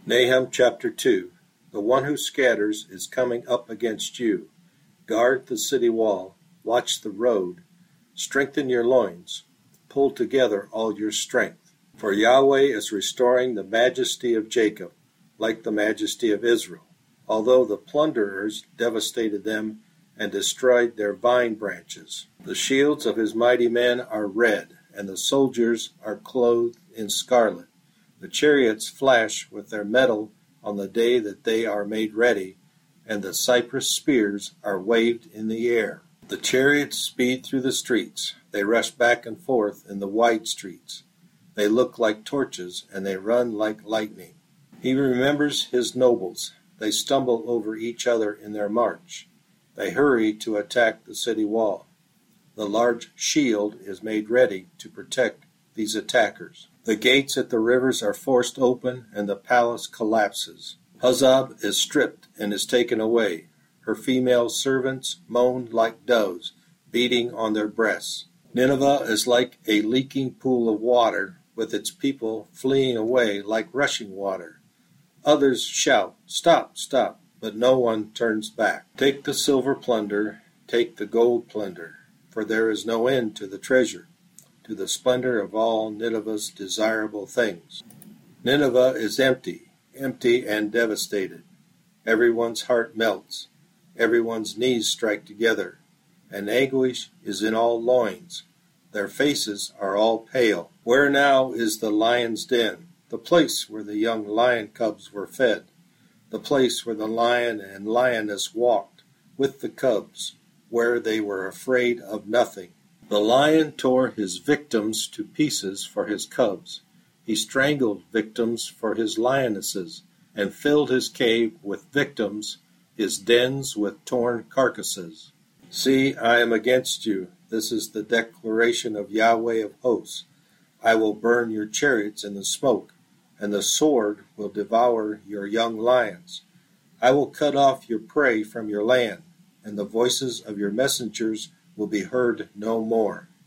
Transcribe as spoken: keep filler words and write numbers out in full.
Nahum chapter two. The one who scatters is coming up against you. Guard the city wall, watch the road, strengthen your loins, pull together all your strength. For Yahweh is restoring the majesty of Jacob, like the majesty of Israel, although the plunderers devastated them and destroyed their vine branches. The shields of his mighty men are red, and the soldiers are clothed in scarlet. The chariots flash with their metal on the day that they are made ready, and the cypress spears are waved in the air. The chariots speed through the streets. They rush back and forth in the wide streets. They look like torches, and they run like lightning. He remembers his nobles. They stumble over each other in their march. They hurry to attack the city wall. The large shield is made ready to protect these attackers. The gates at the rivers are forced open, and the palace collapses. Huzzab is stripped and is taken away. Her female servants moan like doves, beating on their breasts. Nineveh is like a leaking pool of water, with its people fleeing away like rushing water. Others shout, "Stop, stop," but no one turns back. Take the silver plunder, take the gold plunder, for there is no end to the treasure, to the splendor of all Nineveh's desirable things. Nineveh is empty, empty and devastated. Everyone's heart melts. Everyone's knees strike together, and anguish is in all loins. Their faces are all pale. Where now is the lion's den, the place where the young lion cubs were fed, the place where the lion and lioness walked with the cubs, where they were afraid of nothing? The lion tore his victims to pieces for his cubs. He strangled victims for his lionesses, and filled his cave with victims, his dens with torn carcasses. See, I am against you. This is the declaration of Yahweh of hosts. I will burn your chariots in the smoke, and the sword will devour your young lions. I will cut off your prey from your land, and the voices of your messengers will be heard no more.